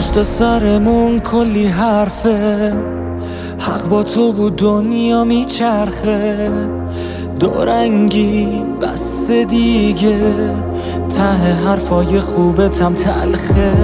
پشت سرمون کلی حرفه، حق با تو بود دنیا میچرخه، دورنگی بس دیگه، ته حرفای خوبتم تلخه.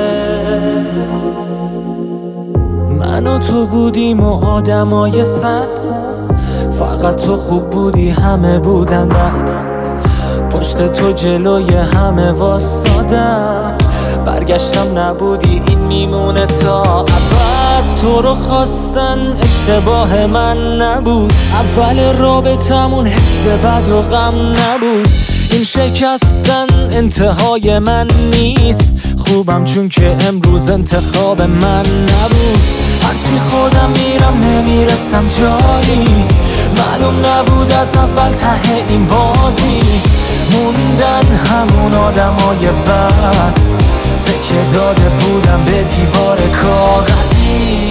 من و تو بودیم و آدمای صد، فقط تو خوب بودی همه بودن بد، پشت تو جلوی همه واسادم، برگشتم نبودی این میمونه تا ابد. تو رو خواستن اشتباه من نبود، اول رابطمون حس بد و غم نبود، این شکستن انتهای من نیست، خوبم چون که امروز انتخاب من نبود. هرچی خودم میرم نمیرسم جایی، معلوم نبود از اول ته این بازی، موندن همون آدمای بد، تکه داده بودم به دیوار کاغذی.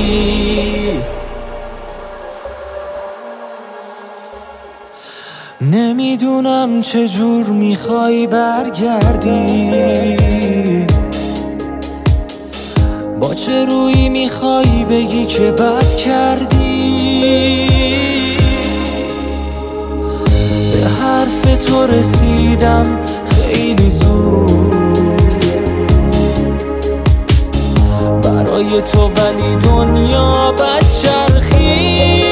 نمیدونم چجور میخوای برگردی، با چه روی میخوای بگی که بد کردی، به حرف تو رسیدم خیلی زود برای تو، ولی دنیا بدچرخی.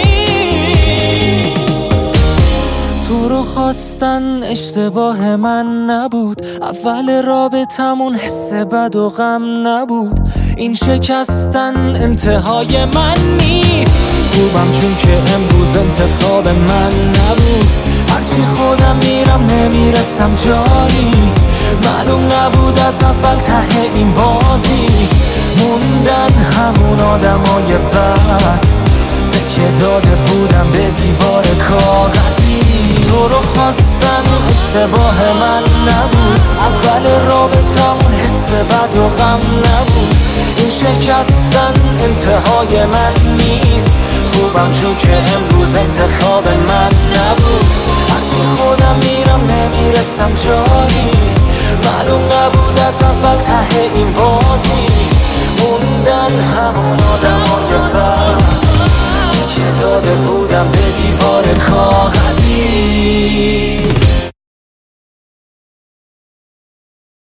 تو رو خواستن اشتباه من نبود، اول رابطمون حس بد و غم نبود، این شکستن انتهای من نیست، خوبم چون که امروز انتخاب من نبود. هرچی خودم میرم نمیرسم جایی، معلوم نبود از اول ته این بازی، موندن همون آدمای بد، تکه داده بودم به دیوار کاغذی. تو رو خواستن اشتباه من نبود، اول رابطمون حس بد و غم نبود، این شکستن انتهای من نیست، خوبم چون که امروز انتخاب من نبود. هرچی خودم میرم نمیرسم جایی، معلوم نبود از اول ته این بازی، موندن همون آدمای بد، که داده بودم به دیوار کاغذی.